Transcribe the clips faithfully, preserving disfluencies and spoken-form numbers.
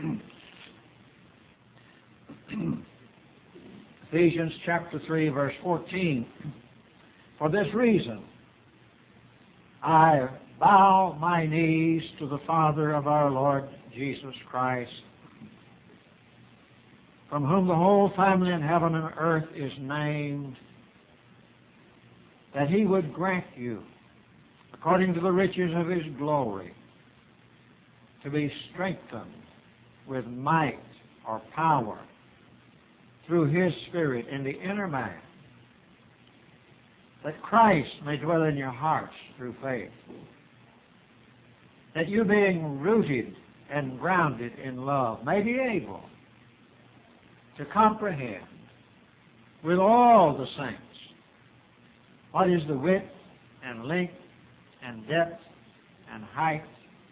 Ephesians chapter three, verse fourteen. For this reason, I bow my knees to the Father of our Lord Jesus Christ, from whom the whole family in heaven and earth is named, that He would grant you, according to the riches of His glory, to be strengthened with might or power through His Spirit in the inner man, that Christ may dwell in your hearts through faith, that you, being rooted and grounded in love, may be able to comprehend with all the saints what is the width and length and depth and height,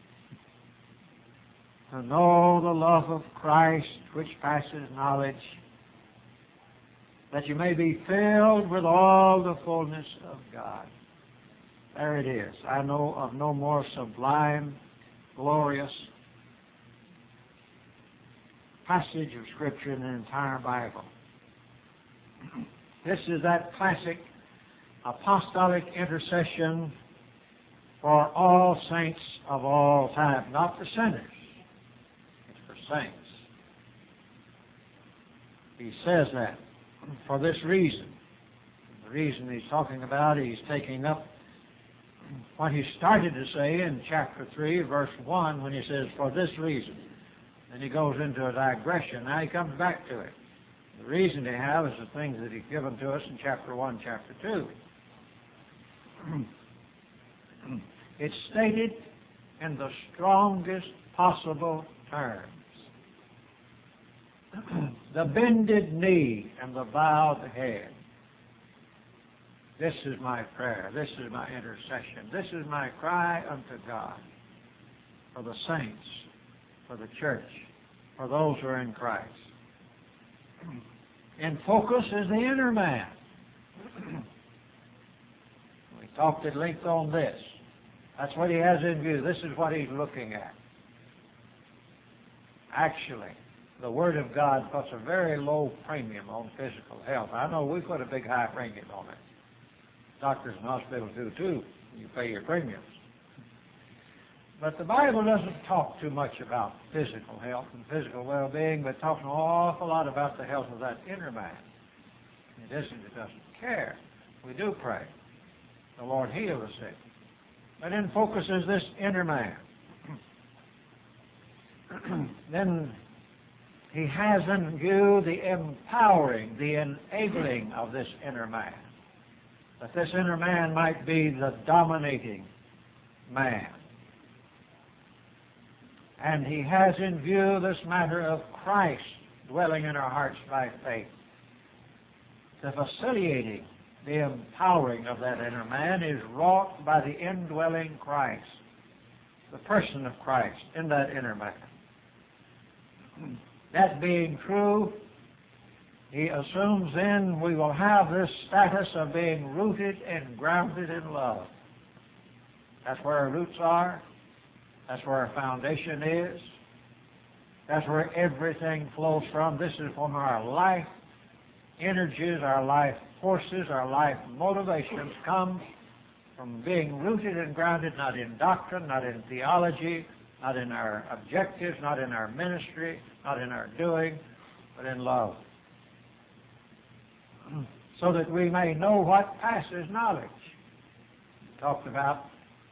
to know the love of Christ which passes knowledge, that you may be filled with all the fullness of God. There it is. I know of no more sublime, glorious passage of Scripture in the entire Bible. This is that classic apostolic intercession for all saints of all time, not for sinners. It's for saints. He says that for this reason. The reason he's talking about, he's taking up what he started to say in chapter three, verse one, when he says, for this reason. Then he goes into a digression. Now he comes back to it. The reason they have is the things that he's given to us in chapter one, chapter two. It's stated in the strongest possible terms. The bended knee and the bowed head. This is my prayer. This is my intercession. This is my cry unto God for the saints, for the church, for those who are in Christ. In focus is the inner man. We talked at length on this. That's what he has in view. This is what he's looking at. Actually, the Word of God puts a very low premium on physical health. I know we put a big high premium on it. Doctors and hospitals do too. You pay your premiums. But the Bible doesn't talk too much about physical health and physical well-being, but talks an awful lot about the health of that inner man. It isn't it doesn't care. We do pray. The Lord heal the sick. But in focus is this inner man. Then he has in view the empowering, the enabling of this inner man. That this inner man might be the dominating man. And he has in view this matter of Christ dwelling in our hearts by faith. The facilitating, the empowering of that inner man is wrought by the indwelling Christ, the person of Christ in that inner man. That being true, he assumes then we will have this status of being rooted and grounded in love. That's where our roots are. That's where our foundation is. That's where everything flows from. This is from our life energies, our life forces, our life motivations come from being rooted and grounded not in doctrine, not in theology, not in our objectives, not in our ministry, not in our doing, but in love. So that we may know what passes knowledge. We talked about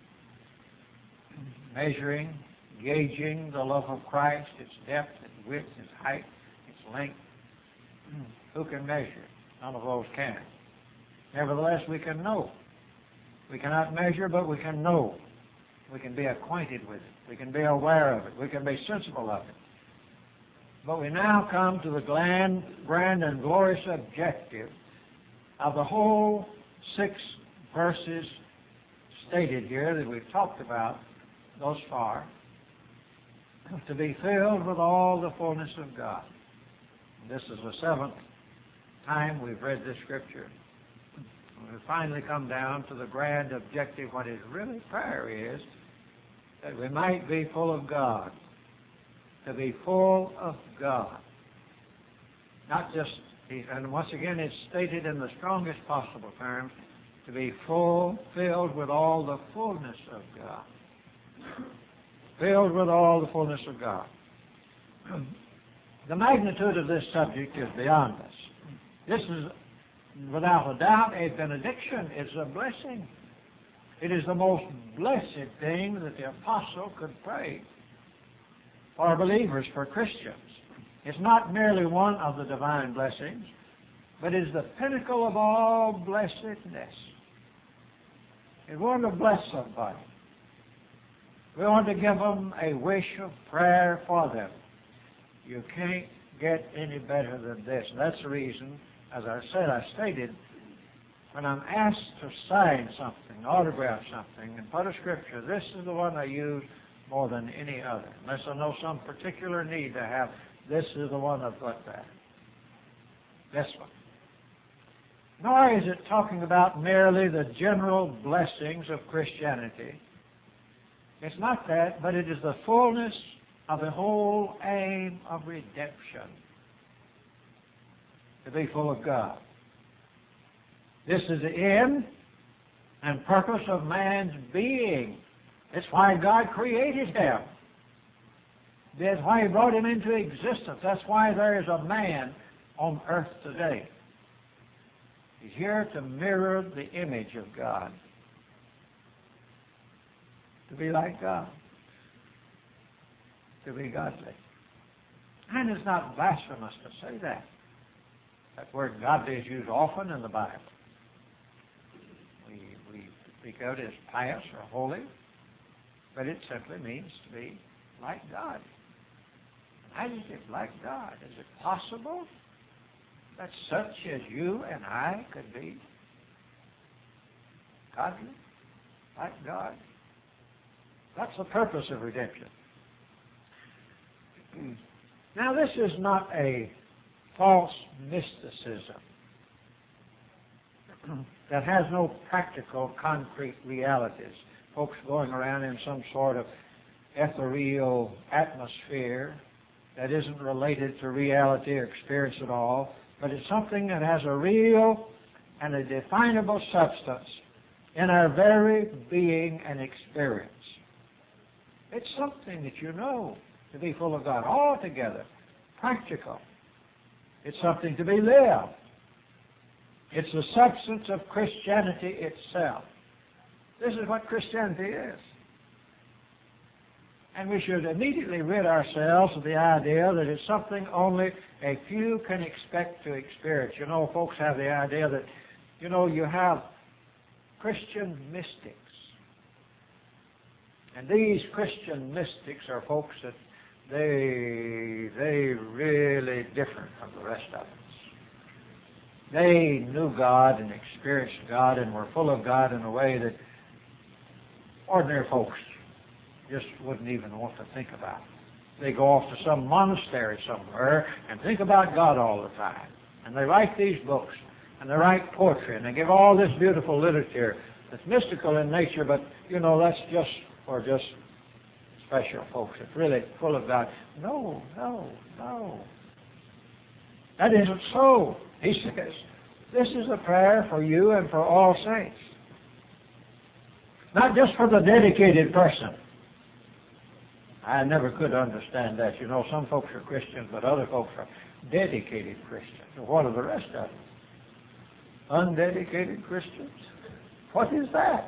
measuring, gauging the love of Christ, its depth, its width, its height, its length. Who can measure it? None of those can. Nevertheless, we can know. We cannot measure, but we can know. We can be acquainted with it. We can be aware of it. We can be sensible of it. But we now come to the grand, grand and glorious objective of the whole six verses stated here that we've talked about thus far, to be filled with all the fullness of God. This is the seventh time we've read this scripture. We finally come down to the grand objective, what his really prayer is, that we might be full of God, to be full of God. Not just, and once again it's stated in the strongest possible terms, to be full, filled with all the fullness of God. Filled with all the fullness of God. The magnitude of this subject is beyond us. This is, without a doubt, a benediction. It's a blessing. It is the most blessed thing that the apostle could pray for believers, for Christians. It's not merely one of the divine blessings, but is the pinnacle of all blessedness. We want to bless somebody. We want to give them a wish of prayer for them. You can't get any better than this. That's the reason, as I said, I stated, when I'm asked to sign something, autograph something, and put a scripture, this is the one I use more than any other. Unless I know some particular need to have, this is the one I've got there. This one. Nor is it talking about merely the general blessings of Christianity. It's not that, but it is the fullness of the whole aim of redemption. To be full of God. This is the end and purpose of man's being. It's why God created him. That's why He brought him into existence. That's why there is a man on earth today. He's here to mirror the image of God. To be like God. To be godly. And it's not blasphemous to say that. That word godly is used often in the Bible. We, we speak of it as pious or holy, but it simply means to be like God. An adjective, like God. Is it possible that such as you and I could be godly, like God? That's the purpose of redemption. Now, this is not a false mysticism that has no practical, concrete realities. Folks going around in some sort of ethereal atmosphere that isn't related to reality or experience at all, but it's something that has a real and a definable substance in our very being and experience. It's something that you know to be full of God, altogether practical. It's something to be lived. It's the substance of Christianity itself. This is what Christianity is. And we should immediately rid ourselves of the idea that it's something only a few can expect to experience. You know, folks have the idea that, you know, you have Christian mystics. And these Christian mystics are folks that they, they really different from the rest of us. They knew God and experienced God and were full of God in a way that ordinary folks just wouldn't even want to think about. They go off to some monastery somewhere and think about God all the time. And they write these books, and they write poetry, and they give all this beautiful literature that's mystical in nature, but, you know, that's just for just special folks. It's really full of God. No, no, no. That isn't so. He says, this is a prayer for you and for all saints. Not just for the dedicated person. I never could understand that. You know, some folks are Christians, but other folks are dedicated Christians. And what are the rest of them? Undedicated Christians? What is that?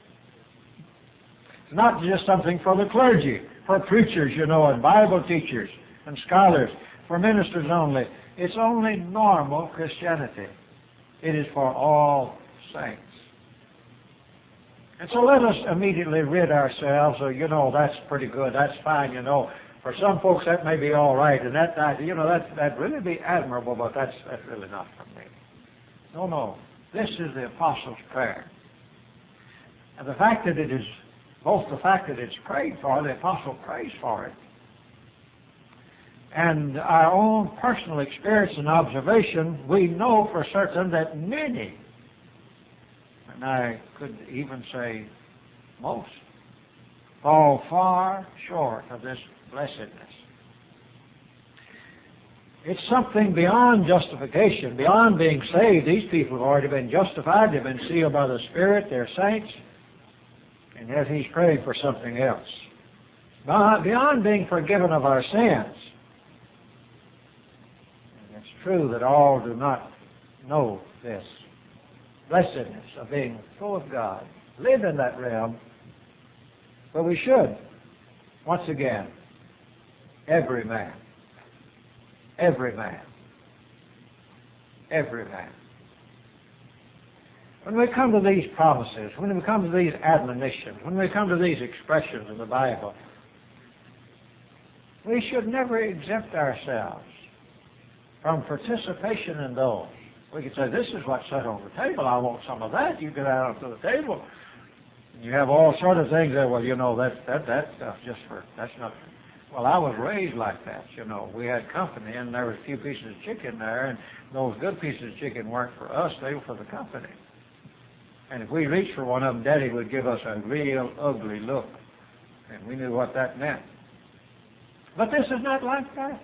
It's not just something for the clergy, for preachers, you know, and Bible teachers and scholars, for ministers only. It's only normal Christianity. It is for all saints. And so let us immediately rid ourselves of, you know, that's pretty good, that's fine, you know. For some folks that may be all right, and that, that you know, that that really be admirable, but that's, that's really not for me. No, no. This is the Apostles' prayer. And the fact that it is, both the fact that it's prayed for, the Apostle prays for it, and our own personal experience and observation, we know for certain that many, and I could even say most, fall far short of this blessedness. It's something beyond justification, beyond being saved. These people have already been justified. They've been sealed by the Spirit. They're saints. And yet he's praying for something else. Beyond being forgiven of our sins. And it's true that all do not know this blessedness of being full of God. Live in that realm. But we should. Once again, every man. Every man. Every man. When we come to these promises, when we come to these admonitions, when we come to these expressions in the Bible, we should never exempt ourselves from participation in those. We could say, this is what's set on the table. I want some of that. You get out to the table. You have all sort of things there. Well, you know, that, that, that stuff just for, that's not... Well, I was raised like that, you know. We had company, and there was a few pieces of chicken there, and those good pieces of chicken weren't for us, they were for the company. And if we reached for one of them, Daddy would give us a real ugly look, and we knew what that meant. But this is not like that.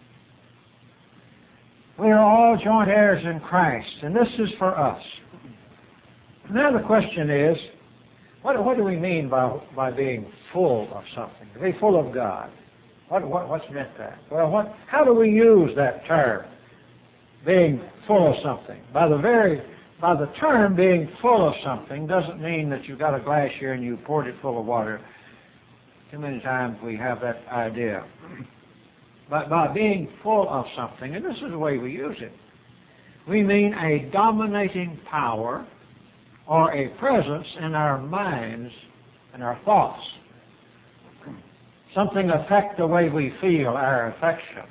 We are all joint heirs in Christ, and this is for us. Now the question is, what, what do we mean by, by being full of something? To be full of God. What, what, what's meant that? Well, what, how do we use that term, being full of something? By the very, by the term being full of something doesn't mean that you've got a glass here and you poured it full of water. Too many times we have that idea. But by being full of something, and this is the way we use it, we mean a dominating power or a presence in our minds and our thoughts. Something affect the way we feel, our affections,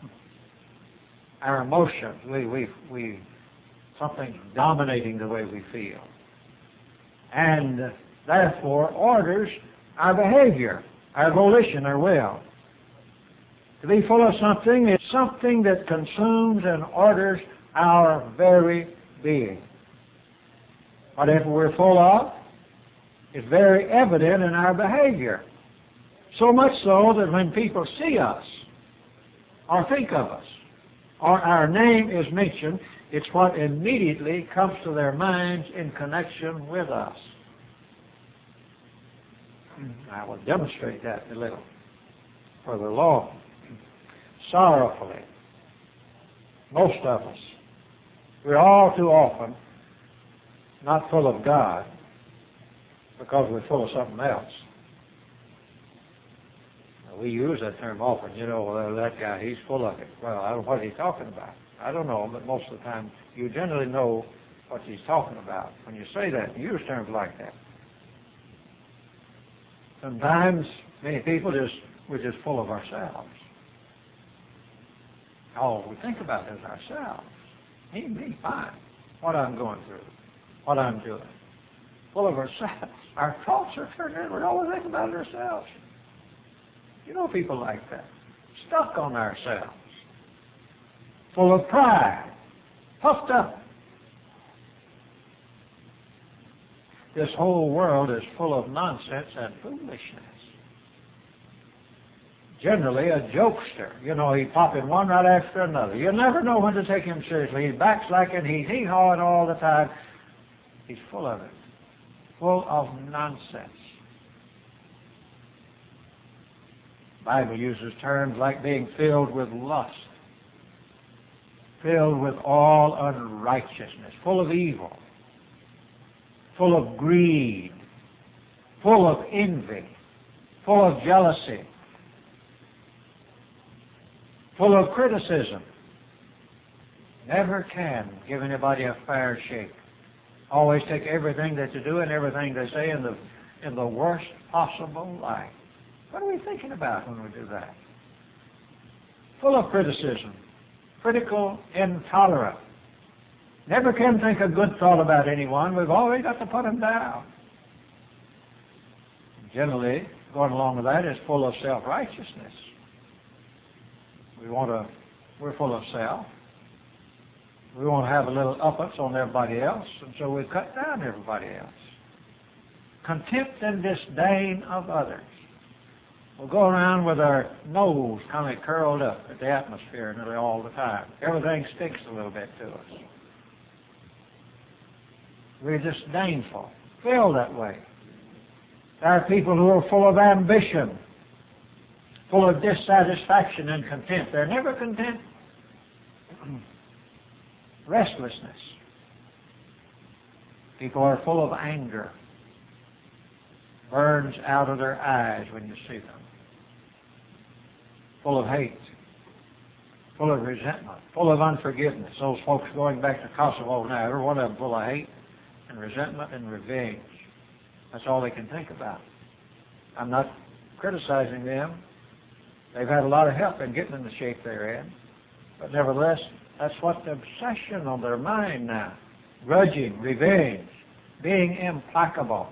our emotions. We, we, we, something dominating the way we feel. And therefore orders our behavior, our volition, our will. To be full of something is something that consumes and orders our very being. Whatever we're full of is very evident in our behavior. So much so that when people see us or think of us or our name is mentioned, it's what immediately comes to their minds in connection with us. I will demonstrate that a little further along. Sorrowfully, most of us, we're all too often not full of God because we're full of something else. We use that term often, you know, well, that guy, he's full of it. Well, I don't know what he's talking about. I don't know, but most of the time you generally know what he's talking about when you say that, you use terms like that. Sometimes many people just, we're just full of ourselves. All we think about is ourselves. Me, me, fine. What I'm going through, what I'm doing. Full of ourselves. Our thoughts are turned in. We always think about ourselves. You know people like that. Stuck on ourselves. Full of pride. Puffed up. This whole world is full of nonsense and foolishness. Generally a jokester. You know, he's popping one right after another. You never know when to take him seriously. He's backslacking, he's hee-hawing all the time. He's full of it. Full of nonsense. The Bible uses terms like being filled with lust, filled with all unrighteousness, full of evil, full of greed, full of envy, full of jealousy, full of criticism. Never can give anybody a fair shake. Always take everything that you do and everything they say in the in the worst possible light. What are we thinking about when we do that? Full of criticism, critical, intolerant. Never can think a good thought about anyone. We've always got to put them down. Generally, going along with that is full of self-righteousness. We want to, we're full of self. We want to have a little uppance on everybody else, and so we cut down everybody else. Contempt and disdain of others. We'll go around with our nose kind of curled up at the atmosphere nearly all the time. Everything stinks a little bit to us. We're disdainful, feel that way. There are people who are full of ambition, full of dissatisfaction and content. They're never content. Restlessness. People are full of anger. Burns out of their eyes when you see them. Full of hate. Full of resentment. Full of unforgiveness. Those folks going back to Kosovo now, every one of them full of hate and resentment and revenge. That's all they can think about. I'm not criticizing them. They've had a lot of help in getting in the shape they're in. But nevertheless, that's what the obsession on their mind now. Grudging, revenge, being implacable.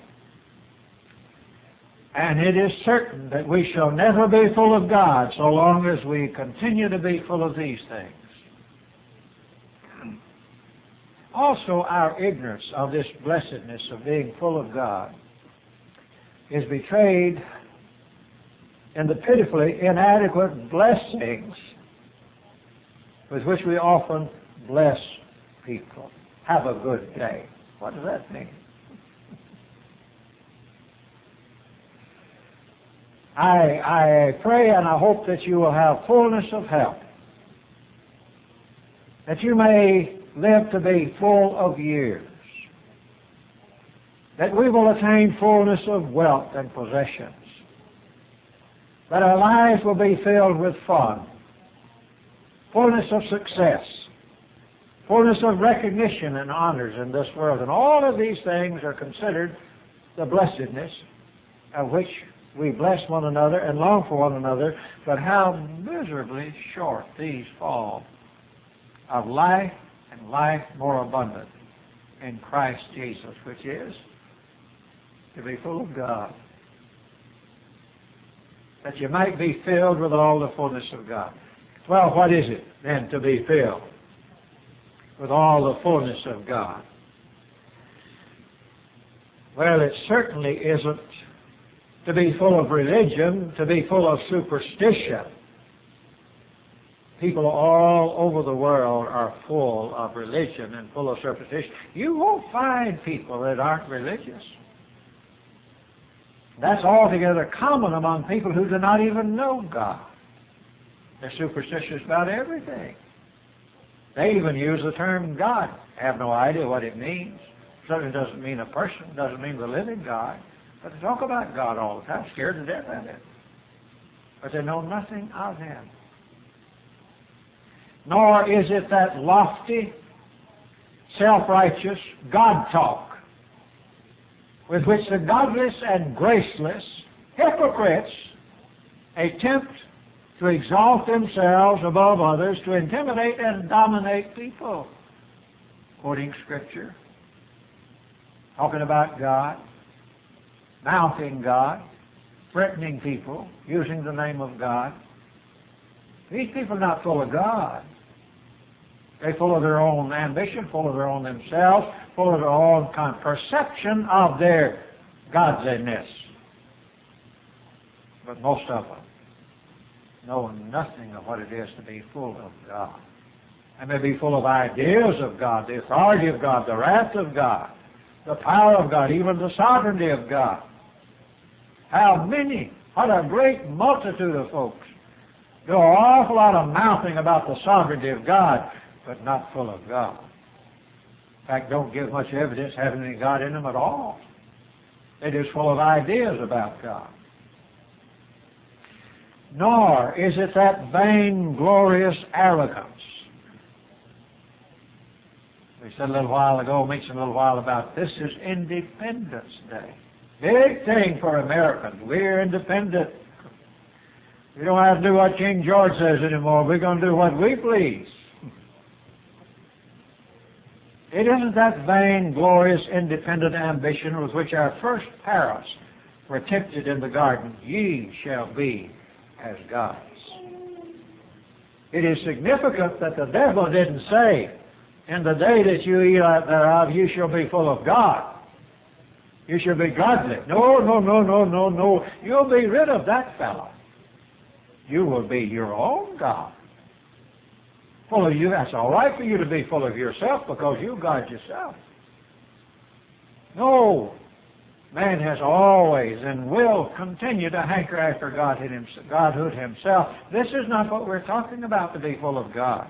And it is certain that we shall never be full of God so long as we continue to be full of these things. Also, our ignorance of this blessedness of being full of God is betrayed in the pitifully inadequate blessings with which we often bless people. Have a good day. What does that mean? I, I pray and I hope that you will have fullness of health, that you may live to be full of years, that we will attain fullness of wealth and possessions, that our lives will be filled with fun, fullness of success, fullness of recognition and honors in this world. And all of these things are considered the blessedness of which we bless one another and long for one another, but how miserably short these fall of life and life more abundant in Christ Jesus, which is to be full of God, that you might be filled with all the fullness of God. Well, what is it then to be filled with all the fullness of God? Well, it certainly isn't to be full of religion, to be full of superstition. People all over the world are full of religion and full of superstition. You won't find people that aren't religious. That's altogether common among people who do not even know God. They're superstitious about everything. They even use the term God. Have no idea what it means. Certainly doesn't mean a person, doesn't mean the living God. But they talk about God all the time, scared to death of it. But they know nothing of Him. Nor is it that lofty, self-righteous God talk with which the godless and graceless hypocrites attempt to exalt themselves above others, to intimidate and dominate people. Quoting Scripture, talking about God, mouthing God, threatening people, using the name of God. These people are not full of God. They're full of their own ambition, full of their own themselves, full of their own kind of perception of their godliness. But most of them know nothing of what it is to be full of God. They may be full of ideas of God, the authority of God, the wrath of God, the power of God, even the sovereignty of God. How many, what a great multitude of folks do an awful lot of mouthing about the sovereignty of God, but not full of God. In fact, don't give much evidence having any God in them at all. They're just full of ideas about God. Nor is it that vain-glorious arrogance. We said a little while ago, mentioned a little while about this is Independence Day. Big thing for Americans. We're independent. We don't have to do what King George says anymore. We're going to do what we please. It isn't that vain, glorious, independent ambition with which our first parents were tempted in the garden. Ye shall be as gods. It is significant that the devil didn't say, in the day that you eat out thereof, you shall be full of God. You shall be godly. No, no, no, no, no, no. You'll be rid of that fellow. you will be your own God. Full of you. That's all right for you to be full of yourself because you God yourself. No. Man has always and will continue to hanker after Godhood himself. This is not what we're talking about, to be full of God.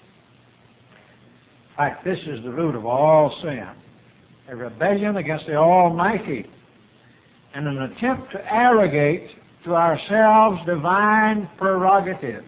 In fact, this is the root of all sin. A rebellion against the Almighty and an attempt to arrogate to ourselves divine prerogatives.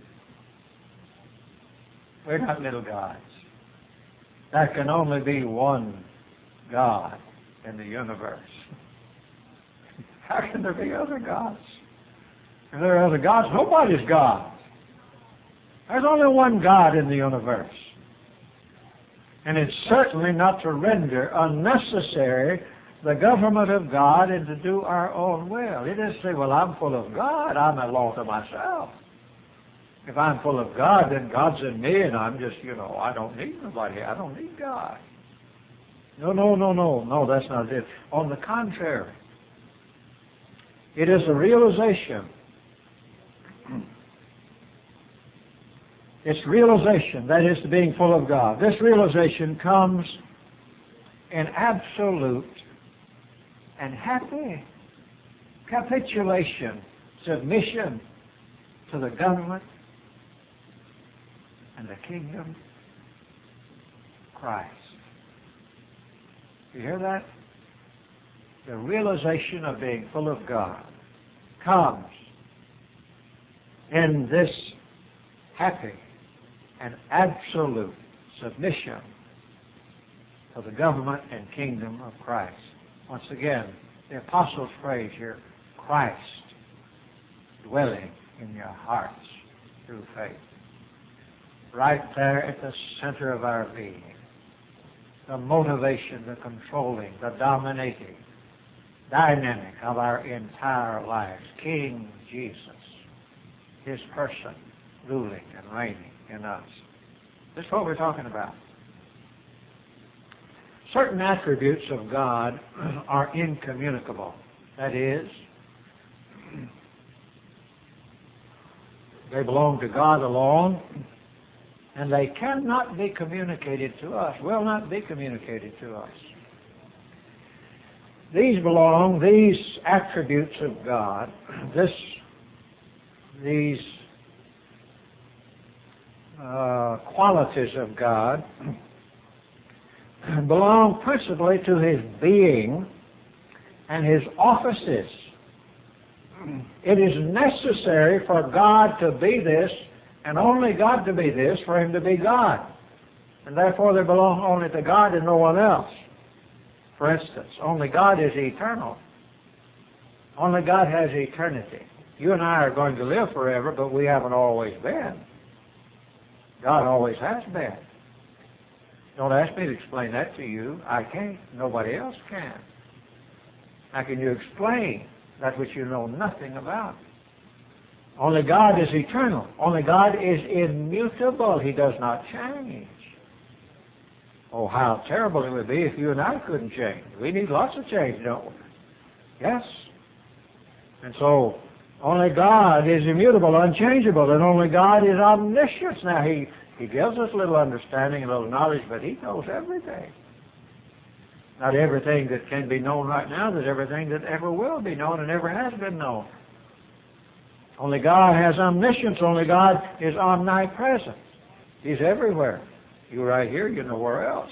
We're not little gods. There can only be one God in the universe. How can there be other gods? If there are other gods, nobody's God. There's only one God in the universe. And it's certainly not to render unnecessary the government of God and to do our own will. It is to say, well, I'm full of God. I'm a law to myself. If I'm full of God, then God's in me, and I'm just, you know, I don't need nobody. I don't need God. No, no, no, no. No, that's not it. On the contrary, it is a realization. It's realization, that is, to being full of God. This realization comes in absolute and happy capitulation, submission to the government and the kingdom of Christ. You hear that? The realization of being full of God comes in this happy and absolute submission to the government and kingdom of Christ. Once again, the apostles' phrase here, Christ dwelling in your hearts through faith. Right there at the center of our being. The motivation, the controlling, the dominating dynamic of our entire lives. King Jesus, His person, ruling and reigning in us. This is what we're talking about. Certain attributes of God are incommunicable. That is, they belong to God alone, and they cannot be communicated to us, will not be communicated to us. These belong, these attributes of God, this, these uh, qualities of God, belong principally to His being and His offices. It is necessary for God to be this, and only God to be this, for Him to be God. And therefore they belong only to God and no one else. For instance, only God is eternal. Only God has eternity. You and I are going to live forever, but we haven't always been. God always has been. Don't ask me to explain that to you. I can't. Nobody else can. How can you explain that which you know nothing about? Only God is eternal. Only God is immutable. He does not change. Oh, how terrible it would be if you and I couldn't change. We need lots of change, don't we? Yes. And so, only God is immutable, unchangeable, and only God is omniscient. Now, He, he gives us a little understanding, a little knowledge, but He knows everything. Not everything that can be known right now, but everything that ever will be known and ever has been known. Only God has omniscience. Only God is omnipresent. He's everywhere. You're right here, you're nowhere else.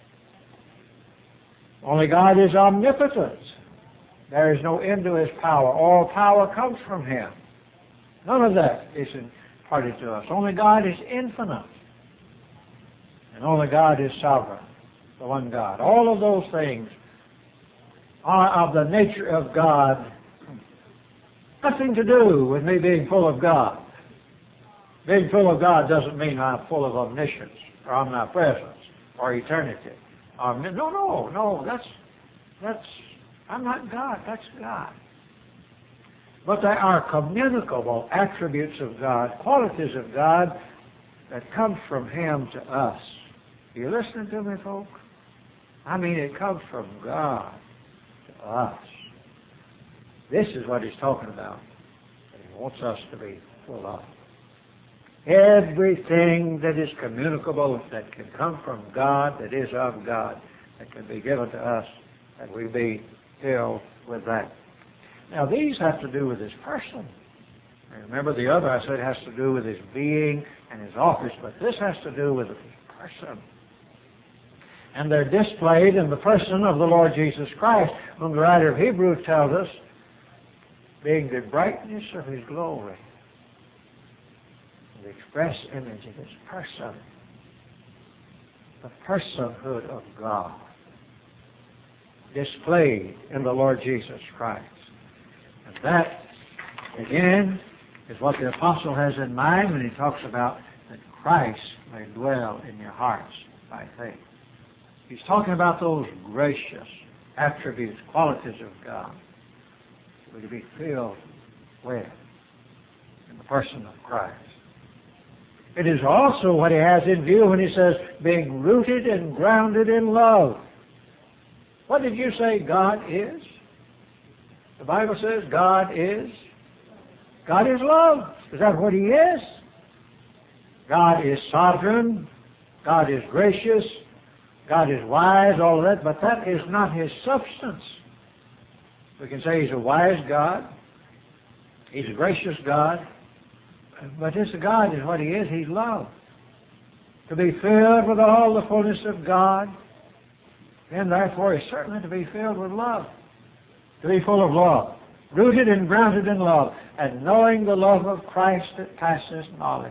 Only God is omnipotent. There is no end to His power. All power comes from Him. None of that is imparted to us. Only God is infinite. And only God is sovereign. The one God. All of those things are of the nature of God. Nothing to do with me being full of God. Being full of God doesn't mean I'm full of omniscience or omnipresence or eternity. Um, no, no, no. That's that's. I'm not God. That's God. But there are communicable attributes of God, qualities of God that come from Him to us. Are you listening to me, folks? I mean, it comes from God to us. This is what He's talking about. He wants us to be full of. Everything that is communicable, that can come from God, that is of God, that can be given to us, that we be filled with that. Now, these have to do with His person. Remember, the other I said has to do with His being and His office, but this has to do with His person. And they're displayed in the person of the Lord Jesus Christ, whom the writer of Hebrews tells us, being the brightness of His glory, the express image of His person, the personhood of God, displayed in the Lord Jesus Christ. And that, again, is what the apostle has in mind when he talks about that Christ may dwell in your hearts by faith. He's talking about those gracious attributes, qualities of God, we're to be filled with in the person of Christ. It is also what he has in view when he says, being rooted and grounded in love. What did you say God is? The Bible says God is. God is love. Is that what He is? God is sovereign. God is gracious. God is wise, all of that, but that is not His substance. We can say He's a wise God. He's a gracious God. But this God is what He is. He's love. To be filled with all the fullness of God, and therefore is certainly to be filled with love. To be full of love. Rooted and grounded in love, and knowing the love of Christ that passes knowledge.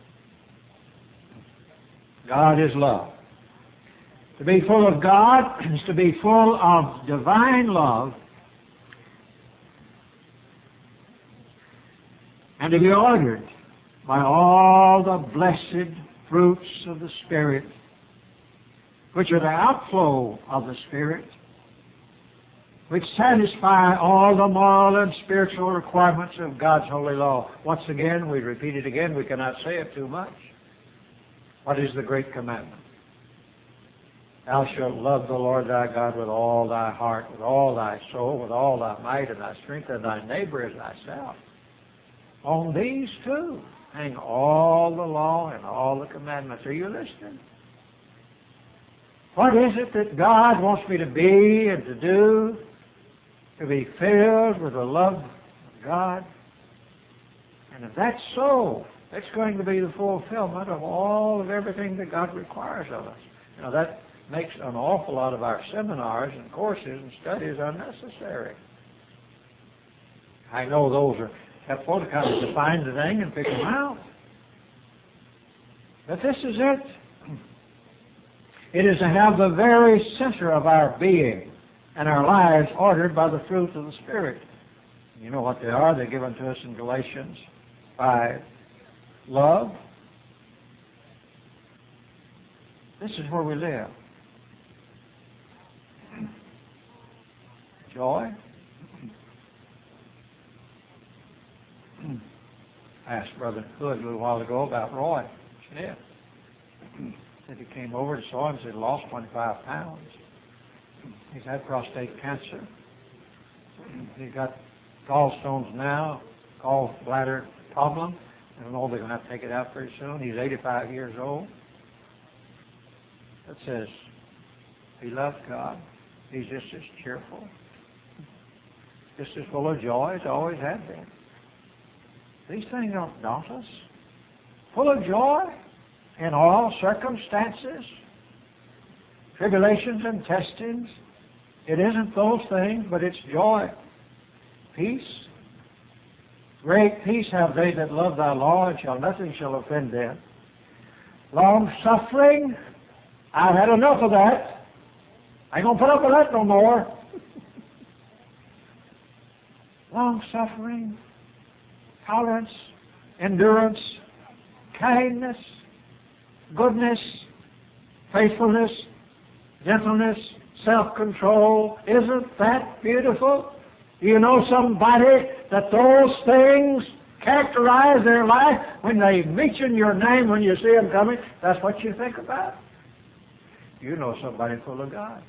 God is love. To be full of God is to be full of divine love, and to be ordered by all the blessed fruits of the Spirit, which are the outflow of the Spirit, which satisfy all the moral and spiritual requirements of God's holy law. Once again, we repeat it again, we cannot say it too much. What is the great commandment? Thou shalt love the Lord thy God with all thy heart, with all thy soul, with all thy might and thy strength, and thy neighbor as thyself. On these two hang all the law and all the commandments. Are you listening? What is it that God wants me to be and to do? To be filled with the love of God. And if that's so, it's going to be the fulfillment of all of everything that God requires of us. You know, that makes an awful lot of our seminars and courses and studies unnecessary. I know those are helpful to kind of define the thing and pick them out. But this is it. It is to have the very center of our being and our lives ordered by the fruit of the Spirit. You know what they are? They're given to us in Galatians five. Love. This is where we live. Joy. I asked Brother Hood a little while ago about Roy Smith. Said he came over and saw him, said he lost twenty-five pounds. He's had prostate cancer. He's got gallstones now, gallbladder problem. I don't know if they're going to have to take it out pretty soon. He's eighty-five years old. That says he loves God. He's just as cheerful, just as full of joy as always had been. These things don't daunt us. Full of joy in all circumstances, tribulations and testings. It isn't those things, but it's joy, peace. Great peace have they that love thy law, and shall nothing shall offend them. Long suffering, I've had enough of that. I ain't gonna put up with that no more. Long suffering, tolerance, endurance, kindness, goodness, faithfulness, gentleness, self-control. Isn't that beautiful? Do you know somebody that those things characterize their life when they mention your name, when you see them coming? That's what you think about. You know somebody full of God.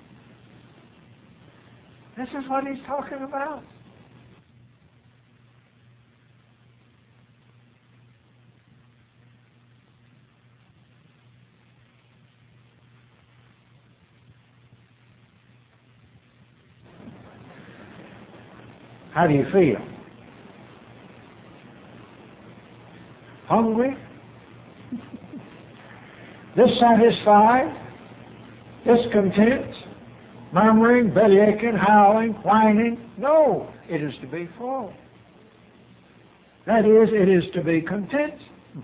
This is what he's talking about. How do you feel? Hungry? Dissatisfied? Discontent? Murmuring, bellyaching, howling, whining? No, it is to be full. That is, it is to be content.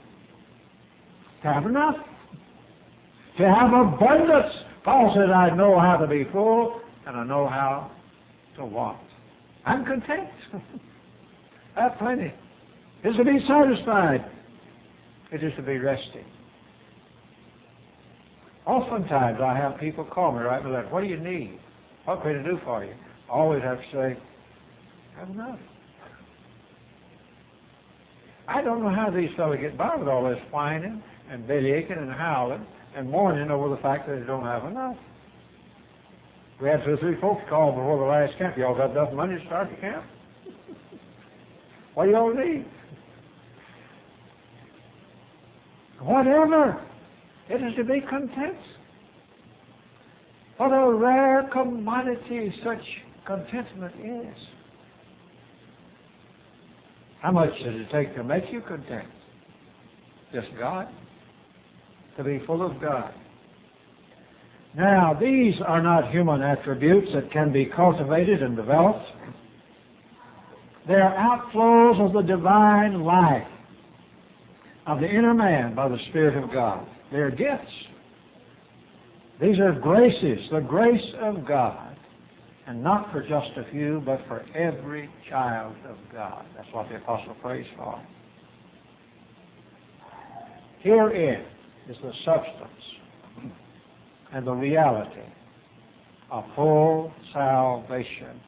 To have enough. To have abundance. Paul said, I know how to be full and I know how to want. I'm content. I have plenty. It is to be satisfied. It is to be resting. Oftentimes I have people call me right with that. What do you need? What can I do for you? I always have to say, I have enough. I don't know how these fellows get by with all this whining and bellyaching and howling and mourning over the fact that they don't have enough. We had two or three folks call before the last camp. Y'all got enough money to start the camp? What do y'all need? Whatever. It is to be content. What a rare commodity such contentment is. How much does it take to make you content? Just God. To be full of God. Now, these are not human attributes that can be cultivated and developed. They are outflows of the divine life of the inner man by the Spirit of God. They are gifts. These are graces, the grace of God, and not for just a few, but for every child of God. That's what the Apostle prays for. Herein is the substance and the reality of full salvation.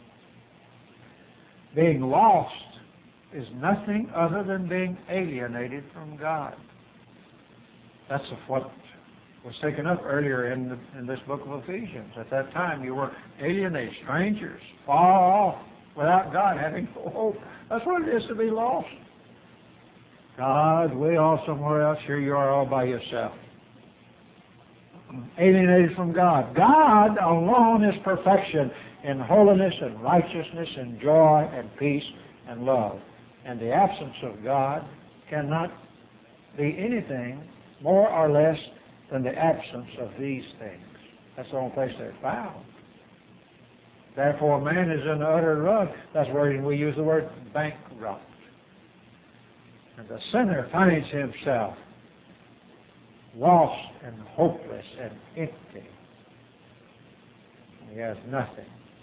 Being lost is nothing other than being alienated from God. That's what was taken up earlier in, the, in this book of Ephesians. At that time, you were alienated, strangers, far off, without God, having no hope. That's what it is to be lost. God, way off somewhere else. Here you are all by yourself. Alienated from God. God alone is perfection in holiness and righteousness and joy and peace and love. And the absence of God cannot be anything more or less than the absence of these things. That's the only place they're found. Therefore, man is in the utter rut. That's where we use the word bankrupt. And the sinner finds himself lost and hopeless and empty. He has nothing.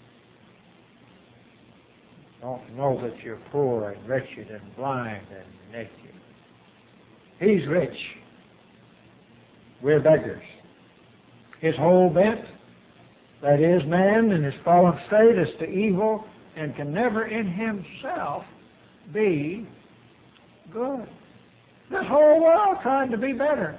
Don't know that you're poor and wretched and blind and naked. He's rich. We're beggars. His whole bent, that is, man in his fallen state, is to evil and can never in himself be good. This whole world trying to be better.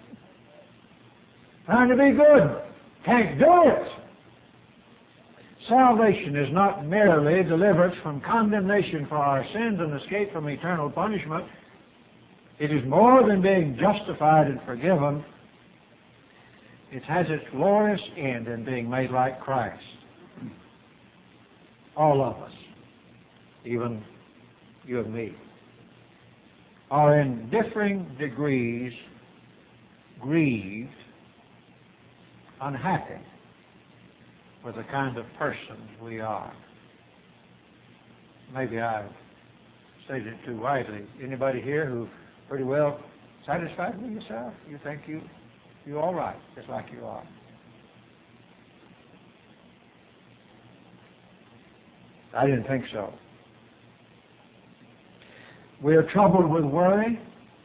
Trying to be good. Can't do it. Salvation is not merely deliverance from condemnation for our sins and escape from eternal punishment. It is more than being justified and forgiven. It has its glorious end in being made like Christ. All of us, even you and me, are in differing degrees grieved, unhappy with the kind of persons we are. Maybe I've stated it too widely. Anybody here who pretty well satisfied with yourself? You think you you're all right, just like you are. I didn't think so. We are troubled with worry,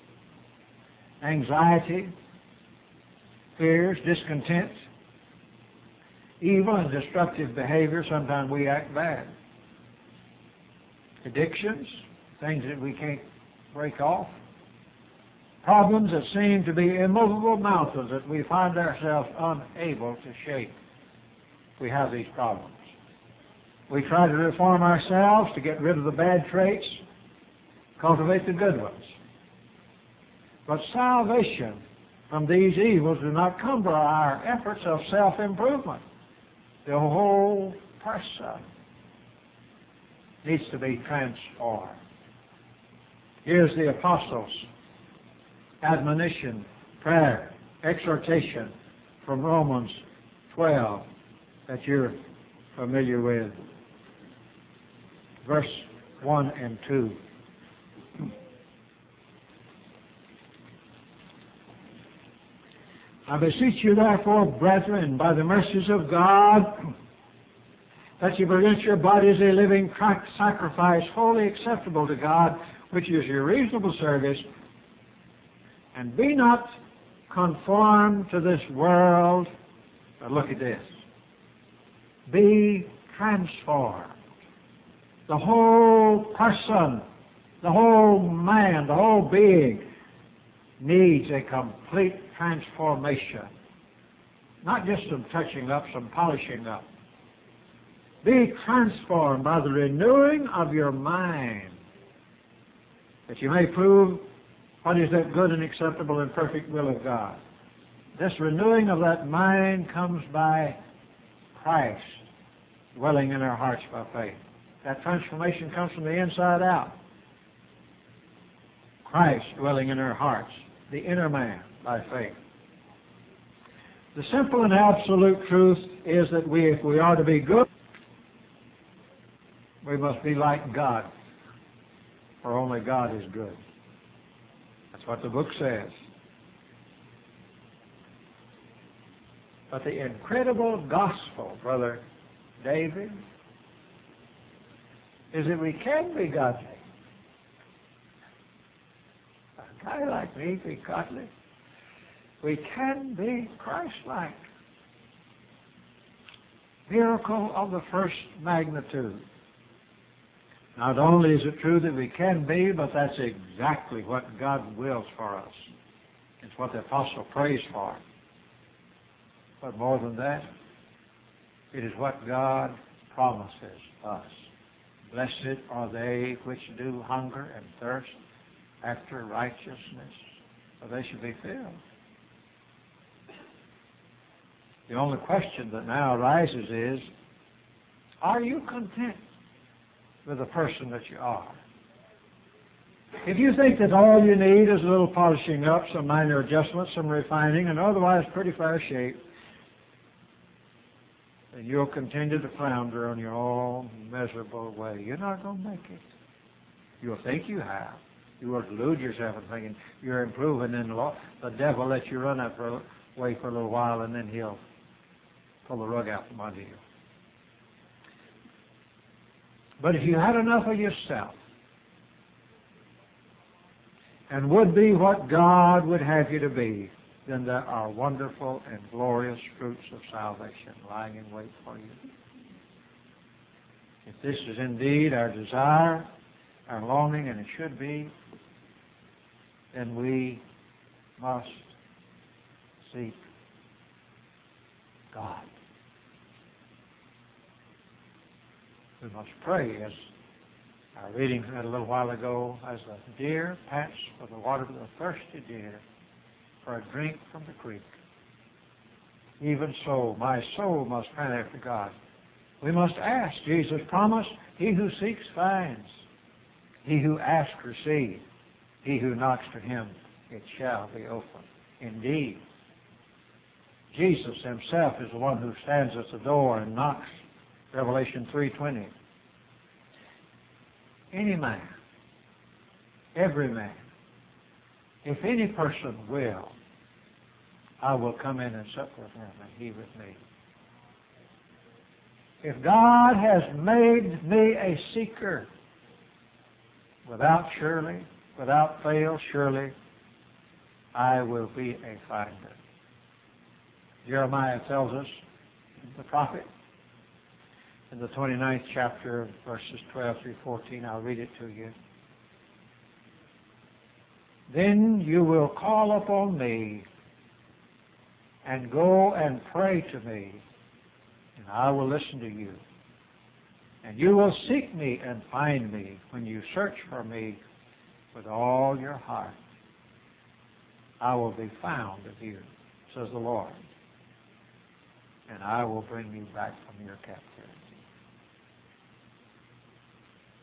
anxiety, fears, discontent, evil and destructive behavior. Sometimes we act bad. Addictions, things that we can't break off. Problems that seem to be immovable mountains that we find ourselves unable to shake. We have these problems. We try to reform ourselves to get rid of the bad traits, cultivate the good ones. But salvation from these evils do not come by our efforts of self-improvement. The whole person needs to be transformed. Here's the apostles' admonition, prayer, exhortation from Romans twelve that you're familiar with. Verse one and two. I beseech you therefore, brethren, by the mercies of God, that you present your bodies a living sacrifice, wholly acceptable to God, which is your reasonable service, and be not conformed to this world. But look at this. Be transformed. The whole person, the whole man, the whole being needs a complete transformation. Not just some touching up, some polishing up. Be transformed by the renewing of your mind, that you may prove what is that good and acceptable and perfect will of God. This renewing of that mind comes by Christ dwelling in our hearts by faith. That transformation comes from the inside out. Christ dwelling in our hearts, the inner man, by faith. The simple and absolute truth is that we, if we are to be good, we must be like God, for only God is good. That's what the book says. But the incredible gospel, Brother David, is that we can be godly. A guy like me be godly. We can be Christ-like. Miracle of the first magnitude. Not only is it true that we can be, but that's exactly what God wills for us. It's what the apostle prays for. But more than that, it is what God promises us. Blessed are they which do hunger and thirst after righteousness, for they shall be filled. The only question that now arises is, are you content with the person that you are? If you think that all you need is a little polishing up, some minor adjustments, some refining, and otherwise pretty fair shape, then you'll continue to flounder on your own miserable way. You're not going to make it. You'll think you have. You will delude yourself in thinking you're improving, and the devil lets you run that way for a little while, and then he'll pull the rug out from under you. But if you had enough of yourself and would be what God would have you to be, then there are wonderful and glorious fruits of salvation lying in wait for you. If this is indeed our desire, our longing, and it should be, then we must seek God. We must pray, as our reading said a little while ago, as the deer pants for the water of the thirsty deer, for a drink from the creek. Even so, my soul must pant after God. We must ask. Jesus promised, he who seeks finds. He who asks receives. He who knocks, to him it shall be opened. Indeed, Jesus himself is the one who stands at the door and knocks. Revelation three twenty. Any man, every man, if any person will, I will come in and sup with him and he with me. If God has made me a seeker, without surely, without fail, surely, I will be a finder. Jeremiah tells us, the prophet, in the twenty-ninth chapter, verses twelve through fourteen, I'll read it to you. Then you will call upon me and go and pray to me, and I will listen to you. And you will seek me and find me when you search for me with all your heart. I will be found of you, says the Lord, and I will bring you back from your captivity.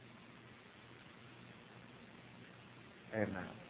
Amen.